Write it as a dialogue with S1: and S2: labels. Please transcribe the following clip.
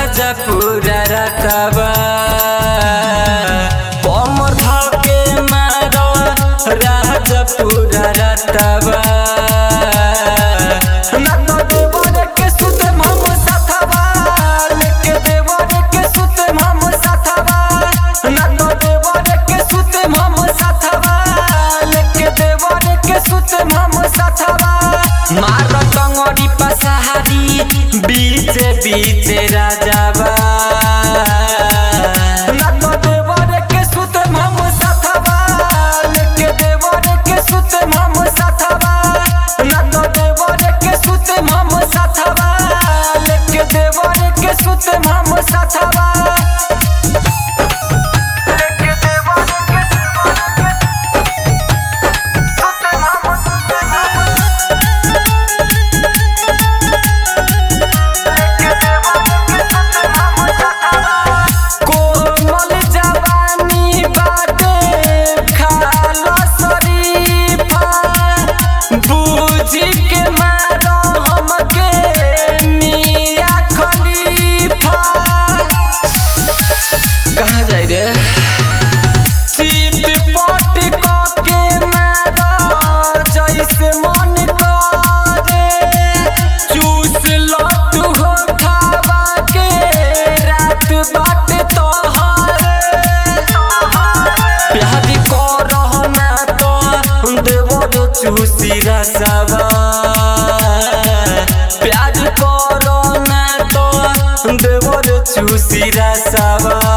S1: राजा पूरा रतबा कमर धके मारो राजा पूरा रतबा ना तो देवर के सुते हम साथवा लेके देवर के सुते हम साथवा ना तो देवर के सुते हम साथवा लेके देवर के सुते हम साथवा मार टंगड़ी पसारी बीच बीच राजाबा ना तो देवर के सुते हम साथवा लेके देवर के सुते हम साथवा ना तो देवर के सुते हम साथवा लेके देवर के सुते हम साथवा चूसी रसवा प्यार करो ना तो देवर चूसी रसवा